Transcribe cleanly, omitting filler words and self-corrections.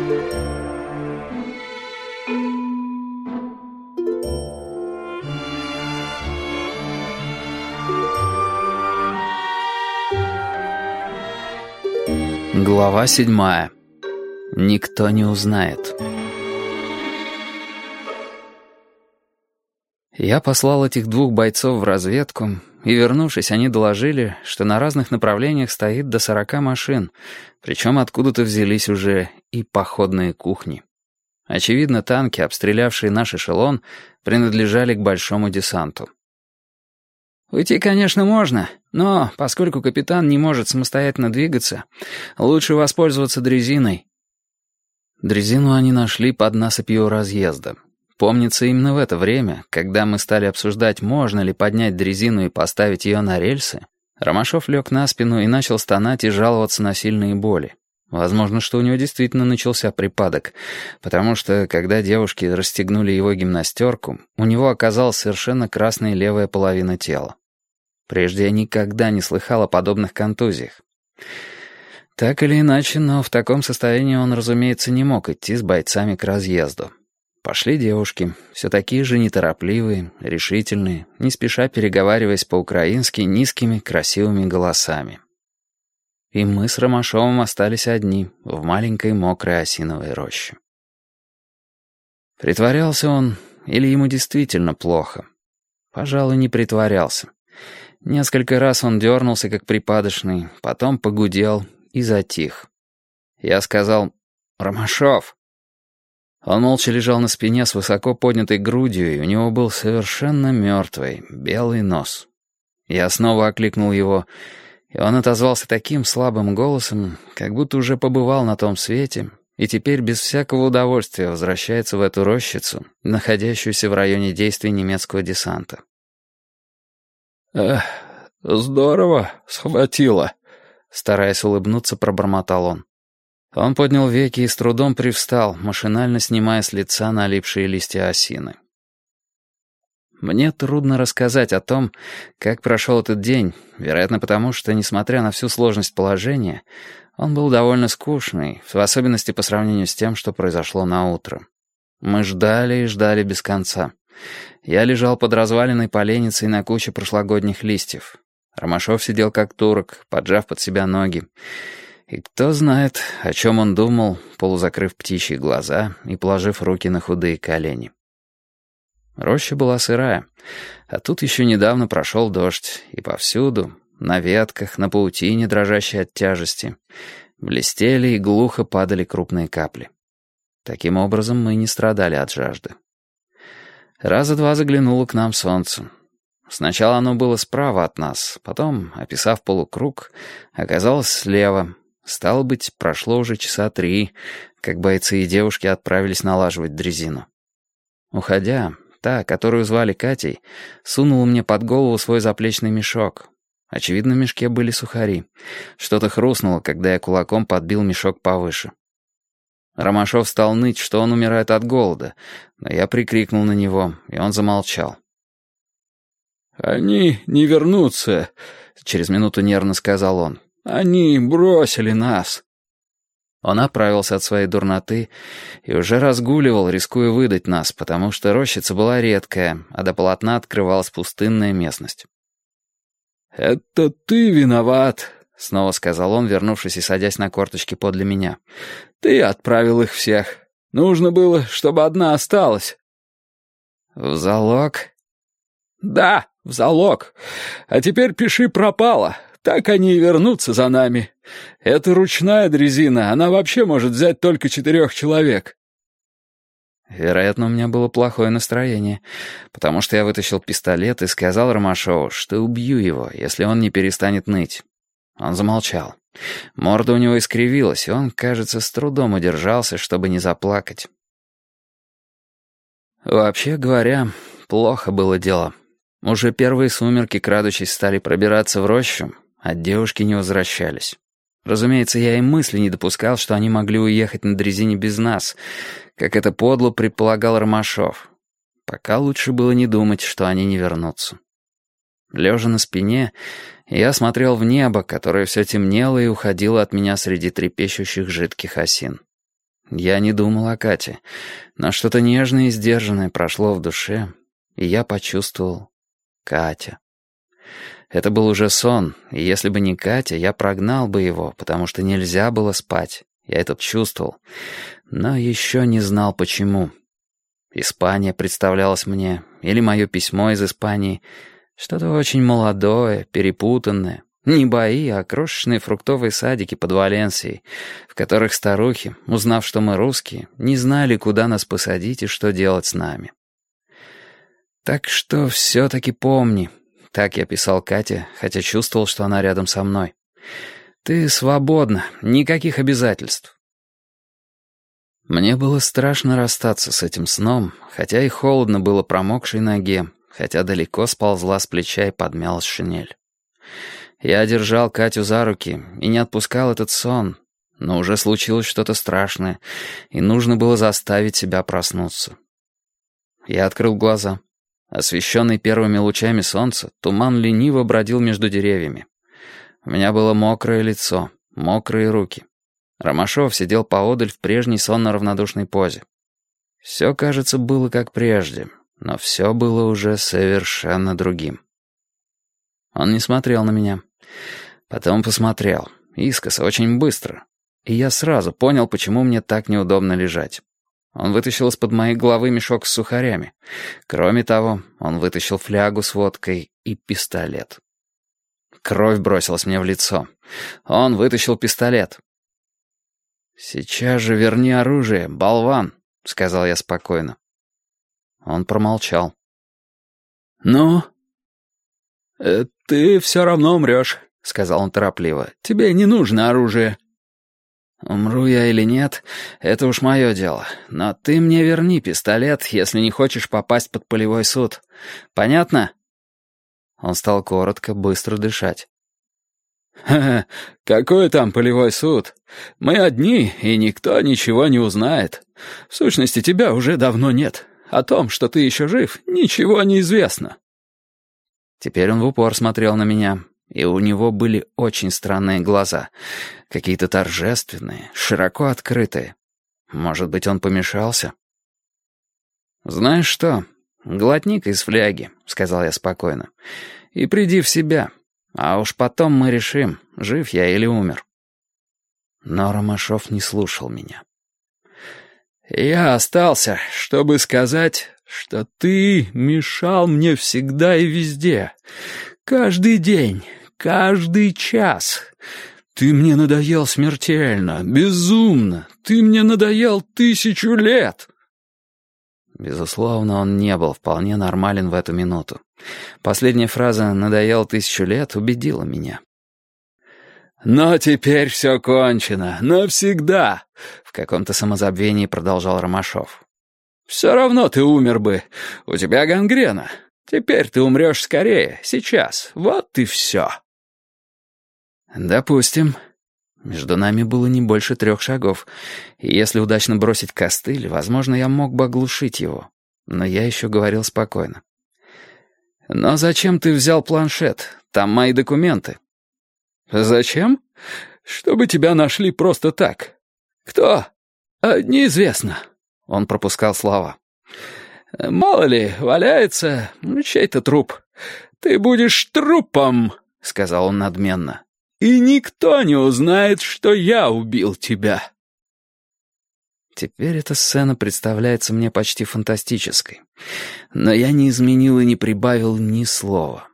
Глава 7. Никто не узнает. Я послал этих двух бойцов в разведку, и, вернувшись, они доложили, что на разных направлениях стоит до 40 машин, причем откуда-то взялись уже и походные кухни. Очевидно, танки, обстрелявшие наш эшелон, принадлежали к большому десанту. «Уйти, конечно, можно, но, поскольку капитан не может самостоятельно двигаться, лучше воспользоваться дрезиной». Дрезину они нашли под насыпью у разъезда. Помнится, именно в это время, когда мы стали обсуждать, можно ли поднять дрезину и поставить ее на рельсы, Ромашов лег на спину и начал стонать и жаловаться на сильные боли. Возможно, что у него действительно начался припадок, потому что, когда девушки расстегнули его гимнастерку, у него оказалась совершенно красная левая половина тела. Прежде я никогда не слыхал о подобных контузиях. Так или иначе, но в таком состоянии он, разумеется, не мог идти с бойцами к разъезду. Пошли девушки, все такие же неторопливые, решительные, не спеша переговариваясь по-украински низкими красивыми голосами. И мы с Ромашовым остались одни в маленькой мокрой осиновой роще. Притворялся он, или ему действительно плохо? Пожалуй, не притворялся. Несколько раз он дернулся, как припадочный, потом погудел и затих. Я сказал: «Ромашов». Он молча лежал на спине с высоко поднятой грудью, и у него был совершенно мертвый, белый нос. Я снова окликнул его, и он отозвался таким слабым голосом, как будто уже побывал на том свете, и теперь без всякого удовольствия возвращается в эту рощицу, находящуюся в районе действий немецкого десанта. Здорово схватило», — стараясь улыбнуться, пробормотал он. Он поднял веки и с трудом привстал, машинально снимая с лица налипшие листья осины. Мне трудно рассказать о том, как прошел этот день, вероятно потому, что, несмотря на всю сложность положения, он был довольно скучный, в особенности по сравнению с тем, что произошло на утро. Мы ждали и ждали без конца. Я лежал под разваленной поленницей на куче прошлогодних листьев. Ромашов сидел как турок, поджав под себя ноги. И кто знает, о чем он думал, полузакрыв птичьи глаза и положив руки на худые колени. Роща была сырая, а тут еще недавно прошел дождь, и повсюду, на ветках, на паутине, дрожащей от тяжести, блестели и глухо падали крупные капли. Таким образом, мы не страдали от жажды. Раза два заглянуло к нам солнце. Сначала оно было справа от нас, потом, описав полукруг, оказалось слева. Стало быть, прошло уже часа 3, как бойцы и девушки отправились налаживать дрезину. Уходя, та, которую звали Катей, сунула мне под голову свой заплечный мешок. Очевидно, в мешке были сухари. Что-то хрустнуло, когда я кулаком подбил мешок повыше. Ромашов стал ныть, что он умирает от голода, но я прикрикнул на него, и он замолчал. «Они не вернутся», — через минуту нервно сказал он. «Они бросили нас». Он оправился от своей дурноты и уже разгуливал, рискуя выдать нас, потому что рощица была редкая, а до полотна открывалась пустынная местность. «Это ты виноват», — снова сказал он, вернувшись и садясь на корточки подле меня. «Ты отправил их всех. Нужно было, чтобы одна осталась». «В залог?» «Да, в залог. А теперь пиши пропало. Так они и вернутся за нами. Это ручная дрезина, она вообще может взять только 4 человек». Вероятно, у меня было плохое настроение, потому что я вытащил пистолет и сказал Ромашову, что убью его, если он не перестанет ныть. Он замолчал. Морда у него искривилась, и он, кажется, с трудом удержался, чтобы не заплакать. Вообще говоря, плохо было дело. Уже первые сумерки, крадучись, стали пробираться в рощу, а девушки не возвращались. Разумеется, я и мысли не допускал, что они могли уехать на дрезине без нас, как это подло предполагал Ромашов. Пока лучше было не думать, что они не вернутся. Лежа на спине, я смотрел в небо, которое все темнело и уходило от меня среди трепещущих жидких осин. Я не думал о Кате, но что-то нежное и сдержанное прошло в душе, и я почувствовал Катя. Это был уже сон, и если бы не Катя, я прогнал бы его, потому что нельзя было спать. Я это чувствовал, но еще не знал почему. Испания представлялась мне, или мое письмо из Испании, что-то очень молодое, перепутанное. Не бои, а крошечные фруктовые садики под Валенсией, в которых старухи, узнав, что мы русские, не знали, куда нас посадить и что делать с нами. Так что все-таки помни, так я писал Кате, хотя чувствовал, что она рядом со мной. Ты свободна, никаких обязательств. Мне было страшно расстаться с этим сном, хотя и холодно было промокшей ноге, хотя далеко сползла с плеча и подмялась шинель. Я держал Катю за руки и не отпускал этот сон, но уже случилось что-то страшное, и нужно было заставить себя проснуться. Я открыл глаза. Освещенный первыми лучами солнца, туман лениво бродил между деревьями. У меня было мокрое лицо, мокрые руки. Ромашов сидел поодаль в прежней сонно-равнодушной позе. Все, кажется, было как прежде, но все было уже совершенно другим. Он не смотрел на меня. Потом посмотрел. Искоса, очень быстро. И я сразу понял, почему мне так неудобно лежать. Он вытащил из-под моей головы мешок с сухарями. Кроме того, он вытащил флягу с водкой и пистолет. Кровь бросилась мне в лицо. Он вытащил пистолет. «Сейчас же верни оружие, болван», — сказал я спокойно. Он промолчал. «Ну?» «Ты все равно умрешь», — сказал он торопливо. «Тебе не нужно оружие». «Умру я или нет, это уж мое дело. Но ты мне верни пистолет, если не хочешь попасть под полевой суд. Понятно?» Он стал коротко, быстро дышать. «Ха-ха, какой там полевой суд? Мы одни, и никто ничего не узнает. В сущности, тебя уже давно нет. О том, что ты еще жив, ничего не известно». Теперь он в упор смотрел на меня, и у него были очень странные глаза, какие-то торжественные, широко открытые. Может быть, он помешался? «Знаешь что, глотни-ка из фляги», — сказал я спокойно, — «и приди в себя, а уж потом мы решим, жив я или умер». Но Ромашов не слушал меня. «Я остался, чтобы сказать, что ты мешал мне всегда и везде. Каждый день, каждый час. Ты мне надоел смертельно, безумно. Ты мне надоел 1000 лет». Безусловно, он не был вполне нормален в эту минуту. Последняя фраза «надоел 1000 лет» убедила меня. «Но теперь все кончено, навсегда», — в каком-то самозабвении продолжал Ромашов. «Все равно ты умер бы. У тебя гангрена. Теперь ты умрешь скорее, сейчас. Вот и все». «Допустим». Между нами было не больше 3 шагов, и если удачно бросить костыль, возможно, я мог бы оглушить его. Но я еще говорил спокойно. «Но зачем ты взял планшет? Там мои документы». «Зачем? Чтобы тебя нашли просто так. Кто? Неизвестно». Он пропускал слова. «Мало ли, валяется чей-то труп. Ты будешь трупом», — сказал он надменно. «И никто не узнает, что я убил тебя». Теперь эта сцена представляется мне почти фантастической. Но я не изменил и не прибавил ни слова.